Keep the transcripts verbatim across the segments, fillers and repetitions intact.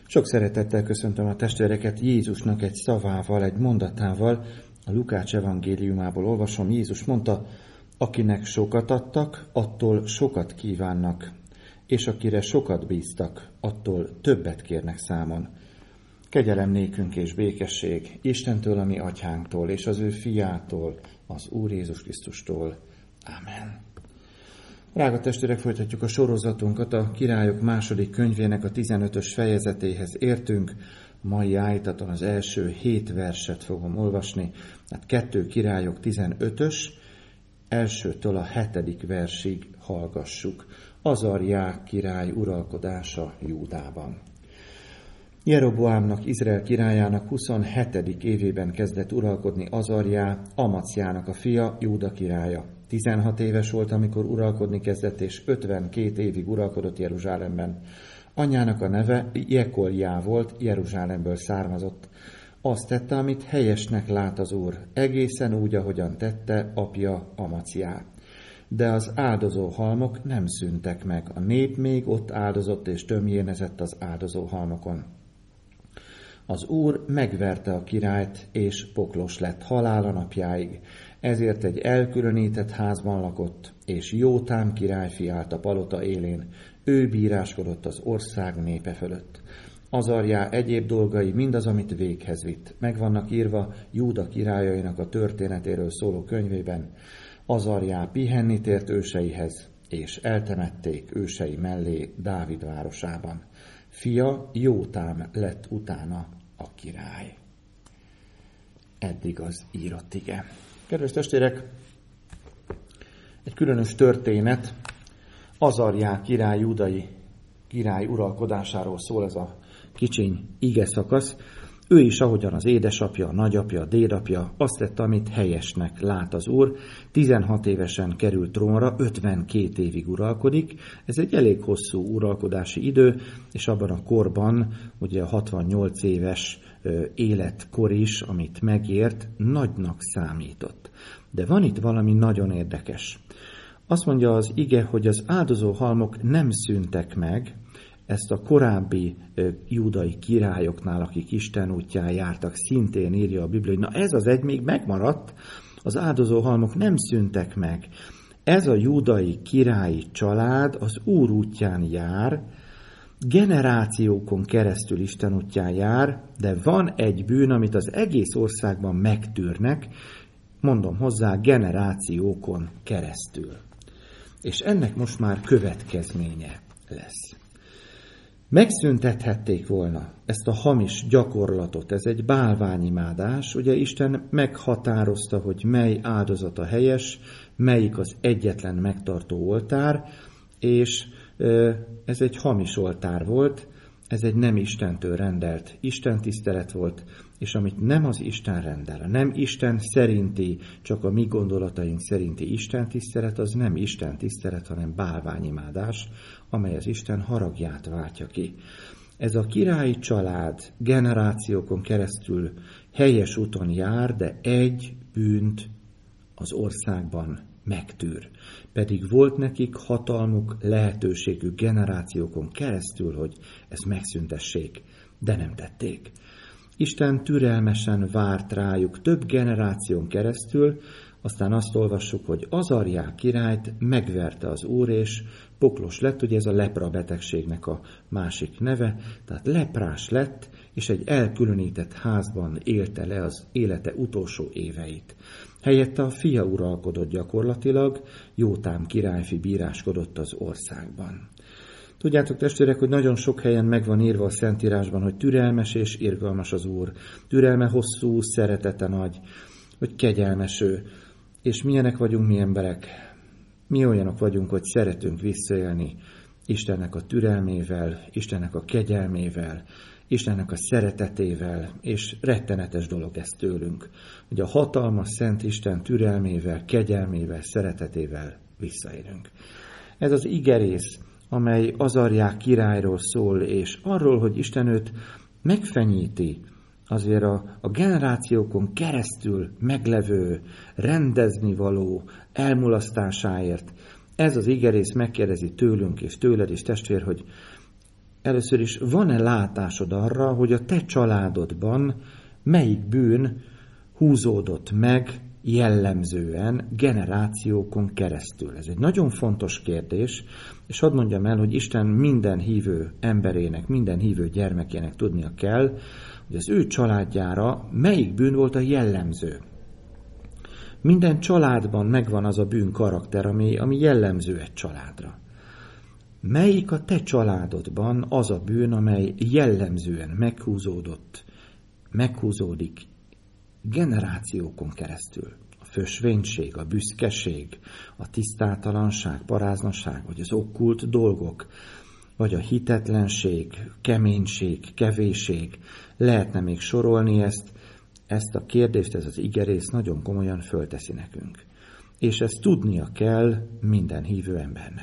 Sok szeretettel köszöntöm a testvéreket Jézusnak egy szavával, egy mondatával. A Lukács evangéliumából olvasom. Jézus mondta, akinek sokat adtak, attól sokat kívánnak, és akire sokat bíztak, attól többet kérnek számon. Kegyelem nékünk és békesség Istentől, a mi atyánktól, és az ő fiától, az Úr Jézus Krisztustól. Ámen. Drága testvérek, folytatjuk a sorozatunkat, a Királyok második könyvének a tizenötös fejezetéhez értünk. Mai ájtaton az első hét verset fogom olvasni, hát kettő Királyok tizenötös, elsőtől a hetedik versig hallgassuk. Azarjá király uralkodása Júdában. Jeroboámnak, Izrael királyának huszonhetedik évében kezdett uralkodni Azarjá, Amacjának a fia, Júda királya. tizenhat éves volt, amikor uralkodni kezdett, és ötvenkét évig uralkodott Jeruzsálemben. Anyjának a neve Jekoljá volt, Jeruzsálemből származott. Azt tette, amit helyesnek lát az Úr, egészen úgy, ahogyan tette apja Amacjá. De az áldozó halmok nem szűntek meg. A nép még ott áldozott és tömjénezett az áldozó halmokon. Az Úr megverte a királyt, és poklos lett halála napjáig. Ezért egy elkülönített házban lakott, és Jótám királyfi állt a palota élén. Ő bíráskodott az ország népe fölött. Azarjá egyéb dolgai, mindaz, amit véghez vitt, meg vannak írva Júda királyainak a történetéről szóló könyvében. Azarjá pihenni tért őseihez, és eltemették ősei mellé Dávid városában. Fia Jótám lett utána a király. Eddig az írott ige. Kedves testvérek, egy különös történet, Azarjá király, júdai király uralkodásáról szól ez a kicsiny ige szakasz. Ő is, ahogyan az édesapja, a nagyapja, a dédapja, azt tette, amit helyesnek lát az Úr. tizenhat évesen került trónra, ötvenkét évig uralkodik. Ez egy elég hosszú uralkodási idő, és abban a korban, ugye a hatvannyolc éves életkor is, amit megért, nagynak számított. De van itt valami nagyon érdekes. Azt mondja az ige, hogy az áldozó halmok nem szűntek meg. Ezt a korábbi júdai királyoknál, akik Isten útján jártak, szintén írja a Biblia, hogy na ez az egy még megmaradt, az áldozó halmok nem szűntek meg. Ez a júdai királyi család az Úr útján jár, generációkon keresztül Isten útján jár, de van egy bűn, amit az egész országban megtűrnek, mondom hozzá, generációkon keresztül. És ennek most már következménye lesz. Megszüntethették volna ezt a hamis gyakorlatot, ez egy bálványimádás, ugye Isten meghatározta, hogy mely áldozata helyes, melyik az egyetlen megtartó oltár, és ez egy hamis oltár volt, ez egy nem Istentől rendelt istentisztelet volt, és amit nem az Isten rendel, nem Isten szerinti, csak a mi gondolataink szerinti istentisztelet, az nem istentisztelet, hanem bálványimádás, amely az Isten haragját váltja ki. Ez a királyi család generációkon keresztül helyes úton jár, de egy bűnt az országban megtűr. Pedig volt nekik hatalmuk, lehetőségük generációkon keresztül, hogy ezt megszüntessék, de nem tették. Isten türelmesen várt rájuk több generáción keresztül, aztán azt olvassuk, hogy Azarjá királyt megverte az Úr, és poklos lett, ugye ez a lepra betegségnek a másik neve, tehát leprás lett, és egy elkülönített házban élte le az élete utolsó éveit. Helyette a fia uralkodott gyakorlatilag, Jótám királyfi bíráskodott az országban. Tudjátok, testvérek, hogy nagyon sok helyen meg van írva a Szentírásban, hogy türelmes és irgalmas az Úr. Türelme hosszú, szeretete nagy, hogy kegyelmes ő. És milyenek vagyunk mi emberek? Mi olyanok vagyunk, hogy szeretünk visszaélni Istennek a türelmével, Istennek a kegyelmével, Istennek a szeretetével, és rettenetes dolog ez tőlünk, hogy a hatalmas Szent Isten türelmével, kegyelmével, szeretetével visszaélünk. Ez az igerész, amely Azarjá királyról szól, és arról, hogy Isten őt megfenyíti, azért a, a generációkon keresztül meglevő, rendeznivaló elmulasztásáért. Ez az igerész megkérdezi tőlünk és tőled is, testvér, hogy először is van-e látásod arra, hogy a te családodban melyik bűn húzódott meg jellemzően generációkon keresztül? Ez egy nagyon fontos kérdés, és hadd mondjam el, hogy Isten minden hívő emberének, minden hívő gyermekének tudnia kell, hogy az ő családjára melyik bűn volt a jellemző. Minden családban megvan az a bűn karakter, ami, ami jellemző egy családra. Melyik a te családodban az a bűn, amely jellemzően meghúzódott, meghúzódik generációkon keresztül? A fösvénység, a büszkeség, a tisztátalanság, paráznaság, vagy az okkult dolgok, vagy a hitetlenség, keménység, kevésség. Lehetne még sorolni ezt, ezt a kérdést, ez az igerész nagyon komolyan fölteszi nekünk. És ezt tudnia kell minden hívő embernek.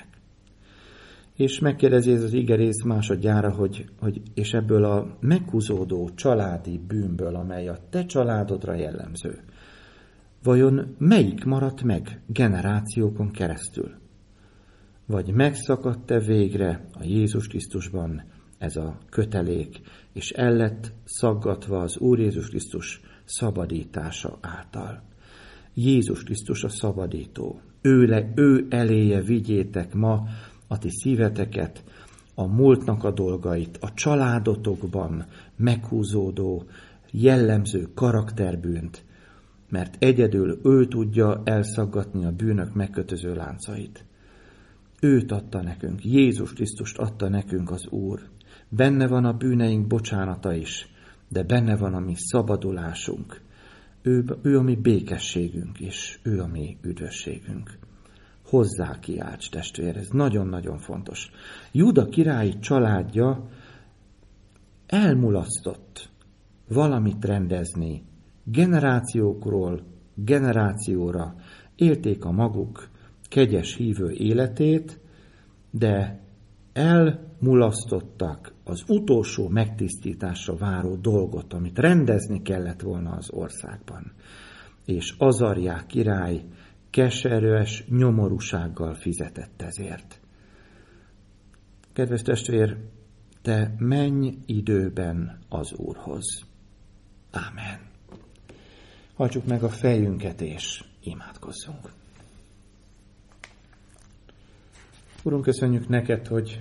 És megkérdezi ez az igerész másodjára, hogy, hogy és ebből a meghúzódó családi bűnből, amely a te családodra jellemző, vajon melyik maradt meg generációkon keresztül? Vagy megszakadt-e végre a Jézus Krisztusban ez a kötelék, és el lett szaggatva az Úr Jézus Krisztus szabadítása által? Jézus Krisztus a szabadító. Ő, le, ő eléje vigyétek ma a ti szíveteket, a múltnak a dolgait, a családotokban meghúzódó, jellemző karakterbűnt, mert egyedül ő tudja elszaggatni a bűnök megkötöző láncait. Őt adta nekünk, Jézus Krisztust adta nekünk az Úr. Benne van a bűneink bocsánata is, de benne van a mi szabadulásunk. Ő, ő a mi békességünk is, ő a mi üdvösségünk. Hozzá kiálts, testvér, ez nagyon-nagyon fontos. Júda királyi családja elmulasztott valamit rendezni, generációkról generációra élték a maguk kegyes hívő életét, de elmulasztottak az utolsó megtisztításra váró dolgot, amit rendezni kellett volna az országban. És Azarjá király keserűes nyomorúsággal fizetett ezért. Kedves testvér, te menj időben az Úrhoz. Ámen. Hajtsuk meg a fejünket és imádkozzunk. Urunk, köszönjük neked, hogy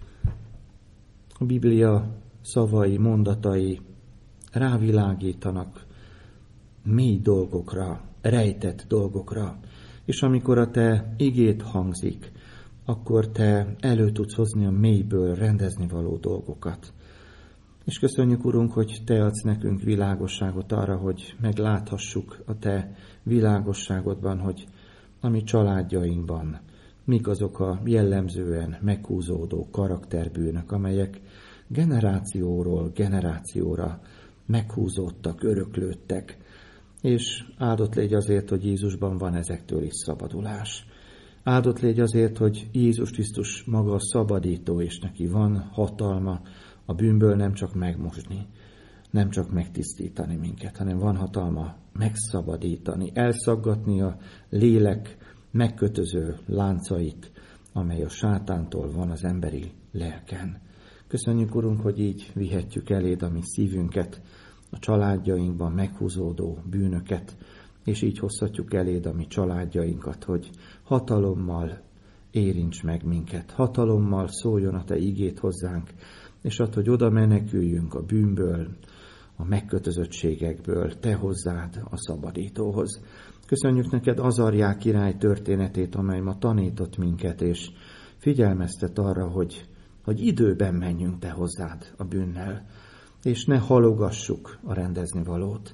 a Biblia szavai, mondatai rávilágítanak mély dolgokra, rejtett dolgokra, és amikor a te igét hangzik, akkor te elő tudsz hozni a mélyből rendezni való dolgokat. És köszönjük, Urunk, hogy te adsz nekünk világosságot arra, hogy megláthassuk a te világosságodban, hogy a mi családjainkban mik azok a jellemzően meghúzódó karakterbűnök, amelyek generációról generációra meghúzódtak, öröklődtek, és áldott légy azért, hogy Jézusban van ezektől is szabadulás. Áldott légy azért, hogy Jézus Krisztus maga a szabadító, és neki van hatalma a bűnből nem csak megmosni, nem csak megtisztítani minket, hanem van hatalma megszabadítani, elszaggatni a lélek megkötöző láncait, amely a sátántól van az emberi lelken. Köszönjük, Urunk, hogy így vihetjük eléd a mi szívünket, a családjainkban meghúzódó bűnöket, és így hozhatjuk eléd a mi családjainkat, hogy hatalommal érints meg minket, hatalommal szóljon a te igét hozzánk, és add, hogy oda meneküljünk a bűnből, a megkötözöttségekből, te hozzád a szabadítóhoz. Köszönjük neked Azarjá király történetét, amely ma tanított minket, és figyelmeztet arra, hogy, hogy időben menjünk te hozzád a bűnnel, és ne halogassuk a rendezni valót.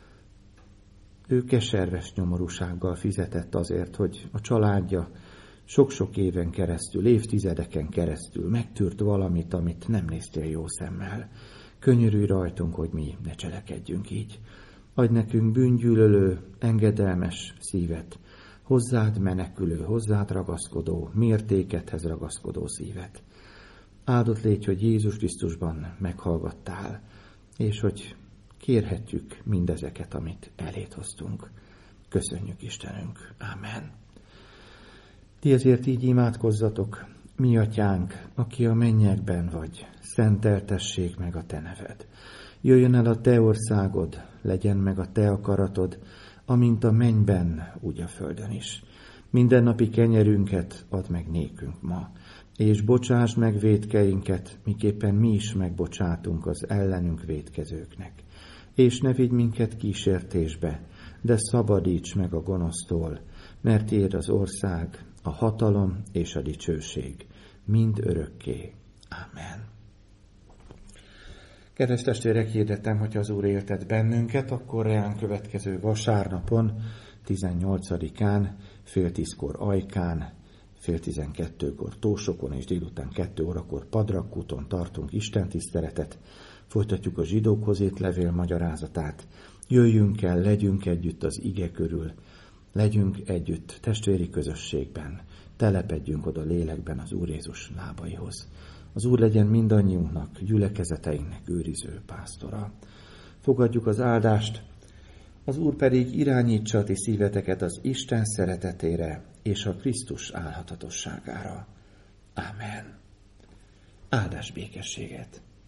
Ő keserves nyomorúsággal fizetett azért, hogy a családja sok-sok éven keresztül, évtizedeken keresztül megtűrt valamit, amit nem néztél jó szemmel. Könyörülj rajtunk, hogy mi ne cselekedjünk így. Adj nekünk bűngyűlölő, engedelmes szívet, hozzád menekülő, hozzád ragaszkodó, mértékedhez ragaszkodó szívet. Áldott légy, hogy Jézus Krisztusban meghallgattál, és hogy kérhetjük mindezeket, amit elét hoztunk. Köszönjük, Istenünk. Ámen. Ti ezért így imádkozzatok. Mi atyánk, aki a mennyekben vagy, szenteltessék meg a te neved. Jöjjön el a te országod, legyen meg a te akaratod, amint a mennyben, úgy a földön is. Mindennapi kenyerünket add meg nékünk ma, és bocsásd meg vétkeinket, miképpen mi is megbocsátunk az ellenünk vétkezőknek. És ne vigy minket kísértésbe, de szabadíts meg a gonosztól, mert tiéd az ország, a hatalom és a dicsőség, mind örökké. Amen. Kedves testvérek, hirdettem, hogy az Úr éltet bennünket, akkor reán következő vasárnapon, tizennyolcadikán, fél tízkor Ajkán, fél tizenkettőkor Tósokon és délután kettő órakor Padrakúton tartunk istentiszteletet, folytatjuk a zsidókhoz írt levél magyarázatát, jöjjünk el, legyünk együtt az ige körül, legyünk együtt testvéri közösségben, telepedjünk oda lélekben az Úr Jézus lábaihoz. Az Úr legyen mindannyiunknak, gyülekezeteinknek őriző pásztora. Fogadjuk az áldást, az Úr pedig irányítsa a ti szíveteket az Isten szeretetére és a Krisztus álhatatosságára. Ámen. Áldás békességet!